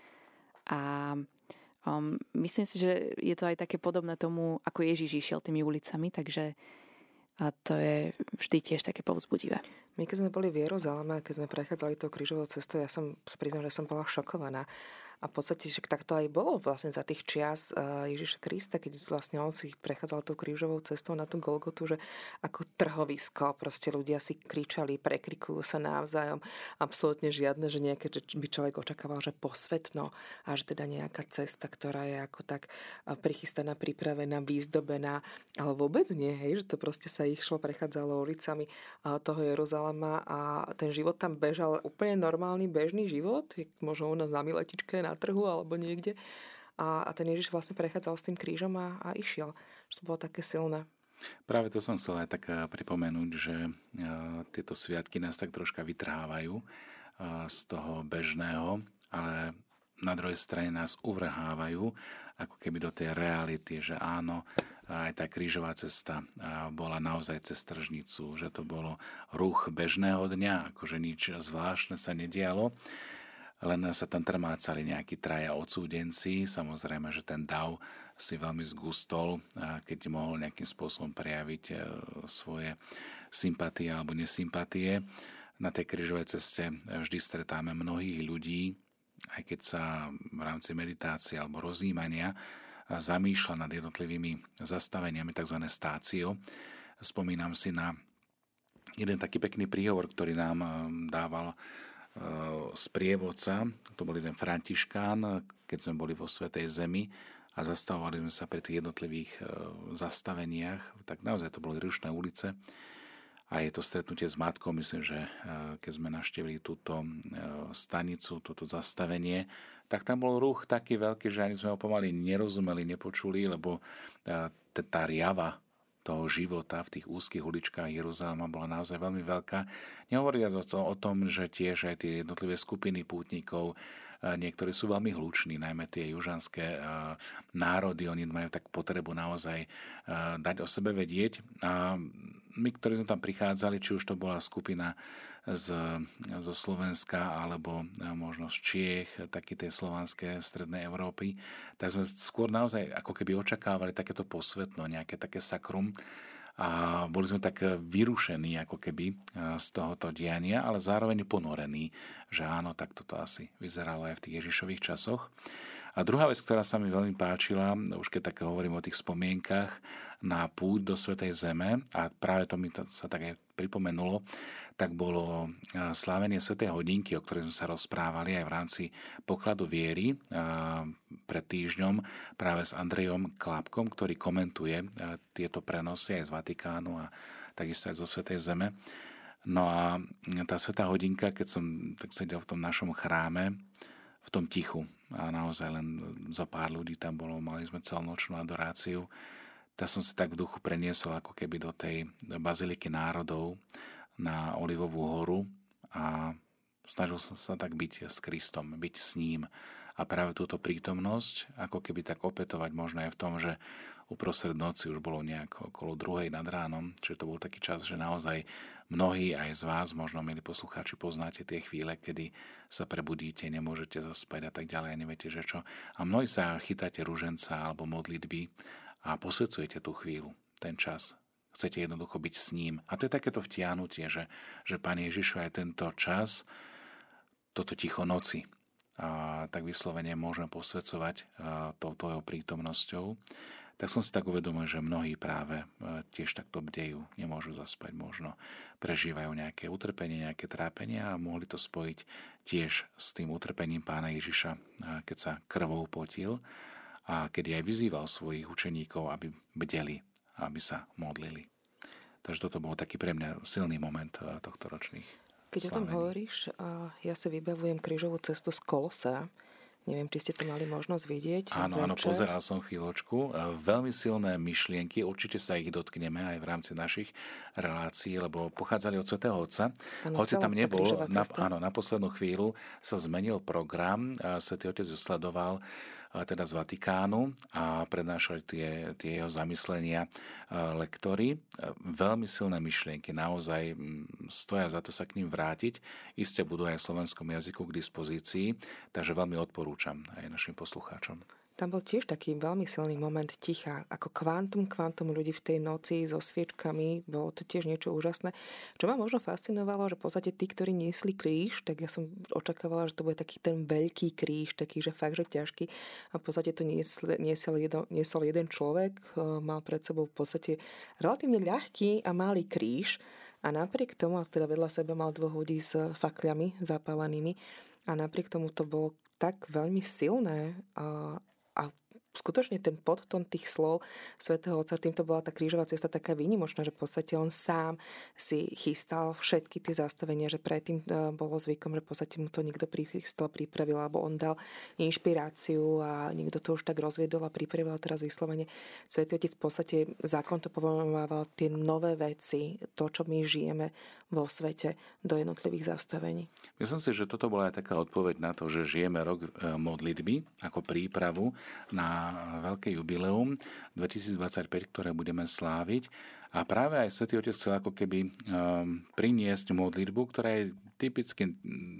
a Um, myslím si, že je to aj také podobné tomu, ako Ježiš išiel tými ulicami, takže a to je vždy tiež také povzbudivé. My keď sme boli v Jeruzaleme, keď sme prechádzali tou krížovou cestou, ja som sa priznám, že som bola šokovaná. A v podstate, že tak to aj bolo vlastne za tých čias Ježiša Krista, keď vlastne on si prechádzal tou krížovou cestou na tú Golgotu, že ako trhovisko, proste ľudia si kričali, prekrikujú sa navzájom. Absolútne žiadne, že nejaké, že by človek očakával, že posvetno, a že teda nejaká cesta, ktorá je ako tak prichystaná, pripravená, výzdobená, ale vôbec nie, hej, že to proste sa išlo, prechádzalo ulicami toho Jeruzalema a ten život tam bežal úplne normálny, bežný život, možno u nás na Miletičke, na trhu alebo niekde. A, a ten Ježiš vlastne prechádzal s tým krížom a, a išiel. Že to bolo také silné. Práve to som chcel aj tak pripomenúť, že tieto sviatky nás tak troška vytrhávajú z toho bežného, ale na druhej strane nás uvrhávajú ako keby do tej reality, že áno, aj tá krížová cesta bola naozaj cez tržnicu, že to bolo ruch bežného dňa, akože nič zvláštne sa nedialo. Len sa tam trmácali nejakí traja odsúdenci. Samozrejme, že ten dav si veľmi zgustol, keď mohol nejakým spôsobom prejaviť svoje sympatie alebo nesympatie. Na tej krížovej ceste vždy stretáme mnohých ľudí, aj keď sa v rámci meditácie alebo rozjímania zamýšľa nad jednotlivými zastaveniami, tzv. Stácio. Spomínam si na jeden taký pekný príhovor, ktorý nám dával sprievodca, to bol jeden Františkán, keď sme boli vo Svätej Zemi a zastavovali sme sa pri tých jednotlivých zastaveniach, tak naozaj to boli rušné ulice a je to stretnutie s matkou, myslím, že keď sme navštívili túto stanicu, toto zastavenie, tak tam bol ruch taký veľký, že ani sme ho pomaly nerozumeli, nepočuli, lebo tá riava toho života v tých úzkých uličkách Jeruzalema bola naozaj veľmi veľká. Nehovoriac o tom, že tiež aj tie jednotlivé skupiny pútnikov, niektorí sú veľmi hluční, najmä tie južanské národy, oni majú tak potrebu naozaj dať o sebe vedieť. A my, ktorí sme tam prichádzali, či už to bola skupina z, zo Slovenska alebo možno z Čiech, také tie slovanské strednej Európy, tak sme skôr naozaj ako keby očakávali takéto posvetno, nejaké také sakrum a boli sme tak vyrušení ako keby z tohoto diania, ale zároveň ponorení, že áno, tak toto asi vyzeralo aj v tých Ježišových časoch. A druhá vec, ktorá sa mi veľmi páčila, už keď tak hovorím o tých spomienkach na púť do Svätej Zeme, a práve to mi sa tak aj pripomenulo, tak bolo slávenie Svätej hodinky, o ktorej sme sa rozprávali aj v rámci pokladu viery pred týždňom práve s Andrejom Klápkom, ktorý komentuje tieto prenosy aj z Vatikánu a takisto aj zo Svätej Zeme. No a tá Svätá hodinka, keď som tak sedel v tom našom chráme, v tom tichu, a naozaj len zo pár ľudí tam bolo, mali sme celonočnú adoráciu, tak som si tak v duchu preniesol ako keby do tej do Baziliky národov na Olivovú horu a snažil som sa tak byť s Kristom, byť s ním a práve túto prítomnosť ako keby tak opätovať možno aj v tom, že uprostred noci už bolo nejak okolo druhej nad ránom, čiže to bol taký čas, že naozaj mnohí aj z vás, možno milí poslucháči, poznáte tie chvíle, kedy sa prebudíte, nemôžete zaspať a tak ďalej, a neviete, že čo. A mnohí sa chytáte ruženca alebo modlitby a posvedzujete tú chvíľu, ten čas. Chcete jednoducho byť s ním. A to je takéto vtiahnutie, že, že Pán Ježiš aj tento čas, toto ticho noci, a tak vyslovene môžeme posvedzovať touto jeho prítomnosťou. Tak som si tak uvedomil, že mnohí práve tiež takto bdejú, nemôžu zaspať, možno prežívajú nejaké utrpenie, nejaké trápenie a mohli to spojiť tiež s tým utrpením Pána Ježiša, keď sa krvou potil a kedy aj vyzýval svojich učeníkov, aby bdeli, aby sa modlili. Takže toto bol taký pre mňa silný moment tohto ročných Keď slavení. O tom hovoríš, ja si vybavujem krížovú cestu z Kolosea, Neviem, či ste to mali možnosť vidieť. Áno, áno, pozeral som chvíľočku. Veľmi silné myšlienky, určite sa ich dotkneme aj v rámci našich relácií, lebo pochádzali od Svätého Otca. Áno, hoci tam nebol, na, áno, na poslednú chvíľu sa zmenil program. Svätý Otec sledoval teda z Vatikánu a prednášali tie, tie jeho zamyslenia lektori. Veľmi silné myšlienky, naozaj stoja za to sa k ním vrátiť. Iste budú aj v slovenskom jazyku k dispozícii, takže veľmi odporúčam aj našim poslucháčom. Tam bol tiež taký veľmi silný moment ticha, ako kvantum, kvantum ľudí v tej noci so sviečkami, bolo to tiež niečo úžasné. Čo ma možno fascinovalo, že v podstate tí, ktorí niesli kríž, tak ja som očakávala, že to bude taký ten veľký kríž, taký, že fakt, že ťažký. A v podstate to niesol, niesol, jeden, niesol jeden človek, mal pred sebou v podstate relatívne ľahký a malý kríž. A napriek tomu, teda vedľa seba mal dvoch ľudí s fakliami zapálenými. A napriek tomu to bolo tak veľmi silné a A skutočne ten podtón tých slov Svätého Otca, týmto bola tá krížová cesta taká výnimočná, že v podstate on sám si chystal všetky tie zastavenia, že predtým bolo zvykom, že v podstate mu to niekto prichystal, pripravil, alebo on dal inšpiráciu a niekto to už tak rozviedol a pripravil. A teraz vyslovene Svätý Otec v podstate zakontopovával tie nové veci, to, čo my žijeme vo svete, do jednotlivých zastavení. Myslím si, že toto bola aj taká odpoveď na to, že žijeme rok modlitby ako prípravu na veľké jubileum dvetisícdvadsaťpäť, ktoré budeme sláviť. A práve aj Svätý Otec chcel ako keby um, priniesť modlitbu, ktorá je typicky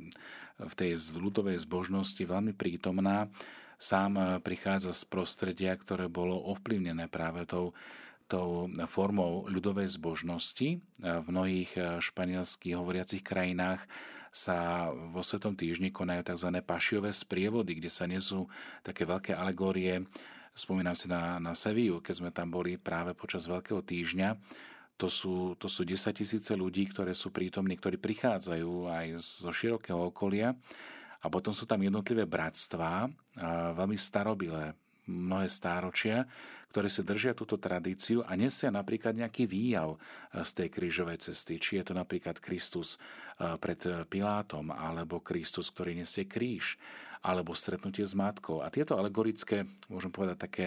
v tej ľudovej zbožnosti veľmi prítomná. Sám prichádza z prostredia, ktoré bolo ovplyvnené práve tou tou formou ľudovej zbožnosti. V mnohých španielských hovoriacich krajinách sa vo Svetom týždni konajú tzv. Pašiové sprievody, kde sa nesú také veľké alegórie. Spomínam si na, na Sevillu, keď sme tam boli práve počas Veľkého týždňa. To sú, to sú desaťtisíce ľudí, ktoré sú prítomní, ktorí prichádzajú aj zo širokého okolia. A potom sú tam jednotlivé bratstvá, veľmi starobilé, mnohé stáročia, ktoré si držia túto tradíciu a nesia napríklad nejaký výjav z tej krížovej cesty. Či je to napríklad Kristus pred Pilátom, alebo Kristus, ktorý nesie kríž, alebo stretnutie s matkou. A tieto alegorické, môžem povedať, také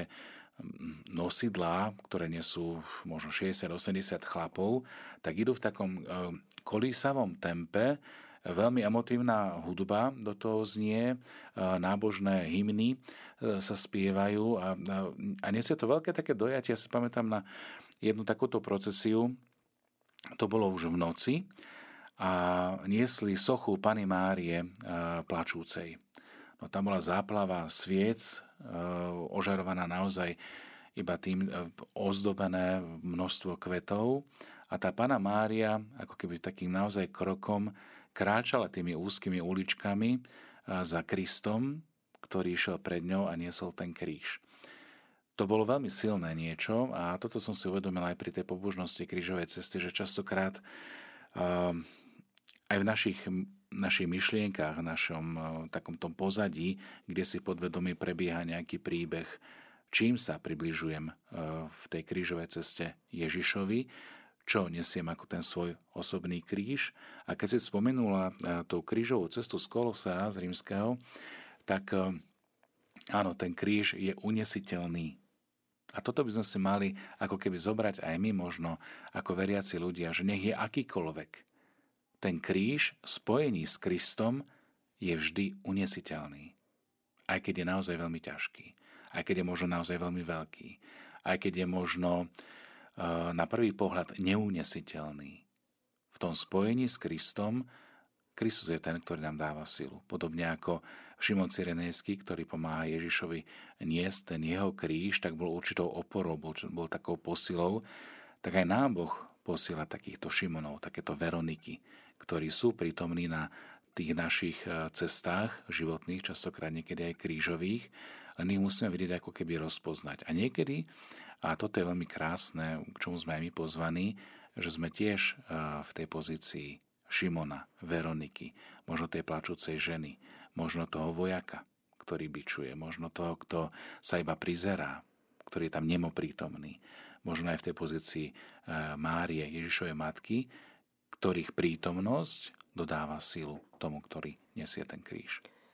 nosidlá, ktoré nesú možno šesťdesiat osemdesiat chlapov, tak idú v takom kolísavom tempe. Veľmi emotívna hudba do toho znie, nábožné hymny sa spievajú a, a nesie to veľké také dojatie. Ja si pamätám na jednu takúto procesiu, to bolo už v noci a niesli sochu Panny Márie plačúcej. No, tam bola záplava sviec, ožarovaná naozaj iba tým ozdobené množstvo kvetov a tá Panna Mária ako keby takým naozaj krokom kráčala tými úzkymi uličkami za Kristom, ktorý išiel pred ňou a niesol ten kríž. To bolo veľmi silné niečo a toto som si uvedomil aj pri tej pobožnosti krížovej cesty, že častokrát aj v našich, našich myšlienkách, v našom takom tom pozadí, kde si podvedomí prebieha nejaký príbeh, čím sa približujem v tej krížovej ceste Ježišovi, čo nesiem ako ten svoj osobný kríž. A keď si spomenula tú krížovú cestu z Kolosea, z rímskeho, tak áno, ten kríž je unesiteľný. A toto by sme si mali ako keby zobrať aj my možno ako veriaci ľudia, že nech je akýkoľvek. Ten kríž v spojení s Kristom je vždy unesiteľný. Aj keď je naozaj veľmi ťažký. Aj keď je možno naozaj veľmi veľký. Aj keď je možno na prvý pohľad neunesiteľný. V tom spojení s Kristom, Kristus je ten, ktorý nám dáva silu. Podobne ako Šimon Cyrenejský, ktorý pomáha Ježišovi niesť ten jeho kríž, tak bol určitou oporou, bol, bol takou posilou, tak aj nám Boh posiela takýchto Šimonov, takéto Veroniky, ktorí sú prítomní na tých našich cestách životných, častokrát niekedy aj krížových, len ich musíme vidieť ako keby rozpoznať. A niekedy, a toto je veľmi krásne, k čomu sme aj my pozvaní, že sme tiež v tej pozícii Šimona, Veroniky, možno tej plačúcej ženy, možno toho vojaka, ktorý bičuje, možno toho, kto sa iba prizerá, ktorý je tam nemoprítomný, možno aj v tej pozícii Márie, Ježišovej matky, ktorých prítomnosť dodáva silu tomu, ktorý nesie ten kríž.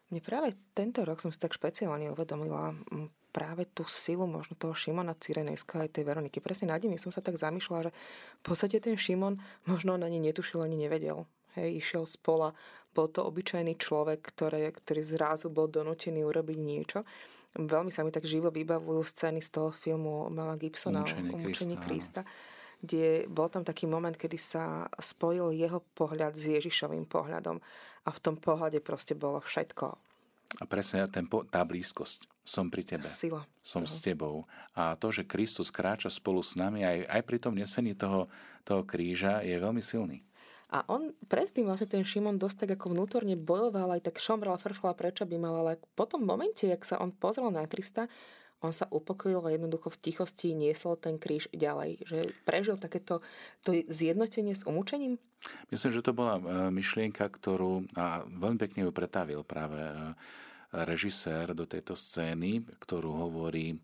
Mne práve tento rok som si tak špeciálne uvedomila práve tú silu možno toho Šimona Cyrenejského aj tej Veroniky. Presne nad nimi som sa tak zamýšľala, že v podstate ten Šimon možno na ne netušil ani nevedel. Hej, išiel z pola, bol to obyčajný človek, ktorý, ktorý zrazu bol donútený urobiť niečo. Veľmi sa mi tak živo vybavujú scény z toho filmu Mela Gibsona Umúčenie Krista, kde bol tam taký moment, kedy sa spojil jeho pohľad s Ježišovým pohľadom a v tom pohľade proste bolo všetko. A presne ten, tá blízkosť. Som pri tebe. Sila som toho. S tebou. A to, že Kristus kráča spolu s nami, aj, aj pri tom nesení toho, toho kríža, je veľmi silný. A on predtým vlastne ten Šimon dosť tak ako vnútorne bojoval, aj tak šomral, frfla, prečo by mal, ale po tom momente, jak sa on pozrel na Krista, on sa upokojil a jednoducho v tichosti niesol ten kríž ďalej. Že prežil takéto to zjednotenie s umúčením? Myslím, že to bola myšlienka, ktorú a veľmi pekne ju pretavil práve režisér do tejto scény, ktorú hovorí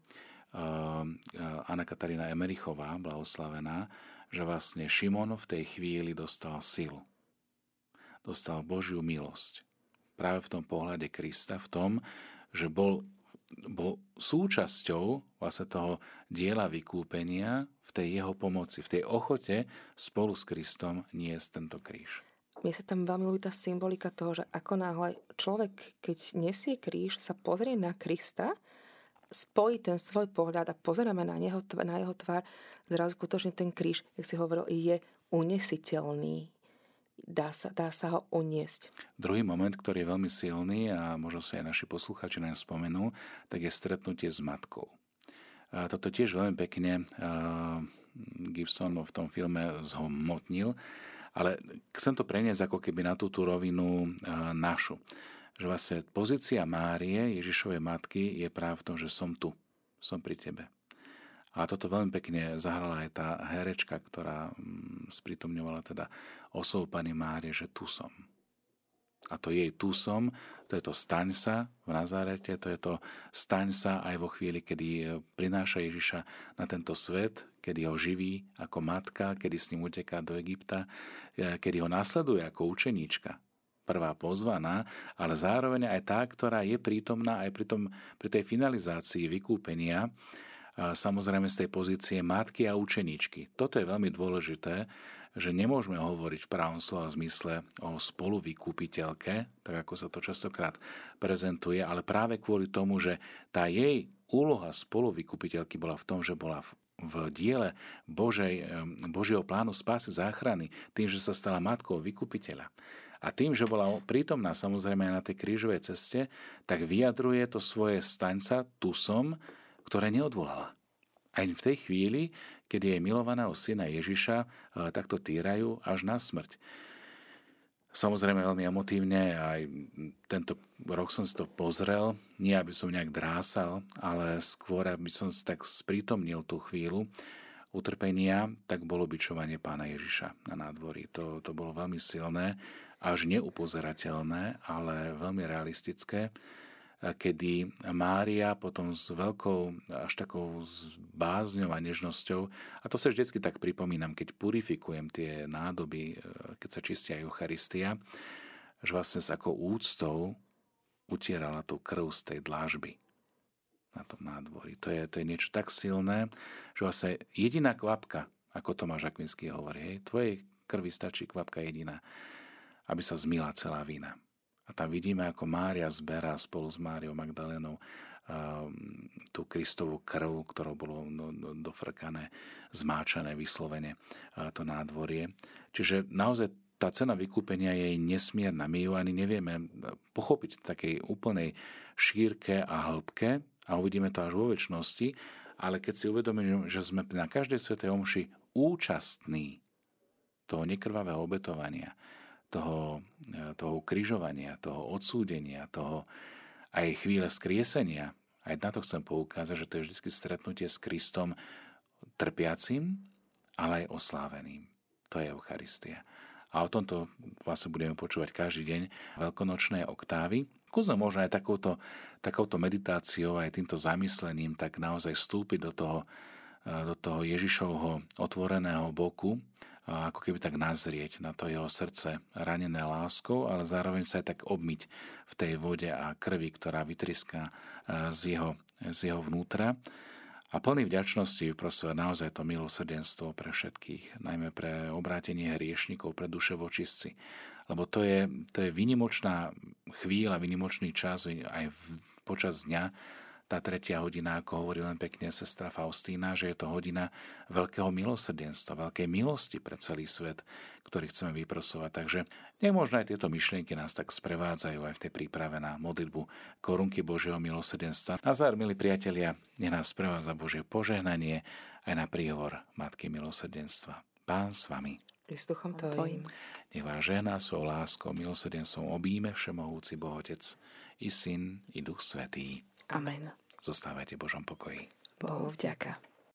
Anna Katarína Emerichová, blahoslavená, že vlastne Šimon v tej chvíli dostal silu. Dostal Božiu milosť. Práve v tom pohľade Krista, v tom, že bol bol súčasťou vlastne toho diela vykúpenia v tej jeho pomoci, v tej ochote spolu s Kristom niesť tento kríž. Mne sa tam veľmi ľúbi tá symbolika toho, že ako náhle človek, keď nesie kríž, sa pozrie na Krista, spojí ten svoj pohľad a pozeráme na, neho, na jeho tvár, zrazu skutočne ten kríž, jak si hovoril, je unesiteľný. Dá sa, dá sa ho uniesť. Druhý moment, ktorý je veľmi silný a možno sa aj naši poslucháči nám spomenú, tak je stretnutie s matkou. A toto tiež veľmi pekne Gibson v tom filme zhmotnil, ale chcem to preniesť ako keby na túto rovinu našu. Že vlastne pozícia Márie, Ježišovej matky, je práve v tom, že som tu, som pri tebe. A toto veľmi pekne zahrala aj tá herečka, ktorá sprítomňovala teda osobu Panny Márie, že tu som. A to jej tu som, to je to staň sa v Nazarete, to je to staň sa aj vo chvíli, kedy prináša Ježiša na tento svet, kedy ho živí ako matka, kedy s ním uteká do Egypta, kedy ho nasleduje ako učeníčka. Prvá pozvaná, ale zároveň aj tá, ktorá je prítomná aj pri, tom, pri tej finalizácii vykúpenia, samozrejme z tej pozície matky a učeníčky. Toto je veľmi dôležité, že nemôžeme hovoriť v pravom slova zmysle o spoluvykúpiteľke, tak ako sa to častokrát prezentuje, ale práve kvôli tomu, že tá jej úloha spoluvykúpiteľky bola v tom, že bola v, v diele Božej, Božieho plánu spásy záchrany, tým, že sa stala matkou vykúpiteľa. A tým, že bola prítomná samozrejme aj na tej krížovej ceste, tak vyjadruje to svoje staňca, tu som, ktoré neodvolala. Aj v tej chvíli, kedy jej milovaného syna Ježiša takto týrajú až na smrť. Samozrejme veľmi emotívne, aj tento rok som si to pozrel, nie aby som nejak drásal, ale skôr, aby som si tak sprítomnil tú chvíľu utrpenia, tak bolo bičovanie pána Ježiša na nádvorí. To, to bolo veľmi silné, až neupozerateľné, ale veľmi realistické, kedy Mária potom s veľkou, až takou bázňou a nežnosťou, a to sa vždycky tak pripomínam, keď purifikujem tie nádoby, keď sa čistia Eucharistia, že vlastne s akou úctou utierala tú krv z tej dlážby na tom nádvorí. To je, to je niečo tak silné, že vlastne jediná kvapka, ako Tomáš Akvinský hovorí, hej, tvojej krvi stačí kvapka jediná, aby sa zmyla celá vina. A tam vidíme, ako Mária zberá spolu s Máriou Magdalénou tú Kristovú krv, ktorou bolo dofrkané, zmáčané vyslovene to nádvorie. Čiže naozaj tá cena vykúpenia je nesmierna. My ju ani nevieme pochopiť v takej úplnej šírke a hĺbke a uvidíme to až vo večnosti, ale keď si uvedomíme, že sme na každej svätej omši účastní toho nekrvavého obetovania, toho, toho ukrižovania, toho odsúdenia, toho aj chvíle skriesenia. Aj na to chcem poukázať, že to je vždy stretnutie s Kristom trpiacim, ale aj osláveným. To je Eucharistia. A o tomto vlastne budeme počúvať každý deň veľkonočné oktávy. Kúzno možno aj takouto, takouto meditáciou, aj týmto zamyslením, tak naozaj vstúpiť do toho, do toho Ježišovho otvoreného boku ako keby tak nazrieť na to jeho srdce ranené láskou, ale zároveň sa aj tak obmyť v tej vode a krvi, ktorá vytriská z jeho, z jeho vnútra. A plný vďačnosti vyprosovať naozaj to milosrdenstvo pre všetkých, najmä pre obrátenie hriešnikov, pre duševočistci. Lebo to je, to je výnimočná chvíľa, výnimočný čas aj v, počas dňa, tá tretia hodina, ako hovorí len pekne sestra Faustína, že je to hodina veľkého milosrdenstva, veľkej milosti pre celý svet, ktorý chceme vyprosovať. Takže nech možno aj tieto myšlienky nás tak sprevádzajú aj v tej príprave na modlitbu korunky Božieho milosrdenstva. Na záver, milí priatelia, nech nás sprevádza Božie požehnanie aj na príhovor Matky milosrdenstva. Pán s vami. I s duchom tvojím. Nech vás žehná svojou láskou, milosrdenstvom obíme všemohúci Boh Otec, i Syn, i Duch Svätý. Amen. Zostávajte v Božom pokoji. Bohu vďaka.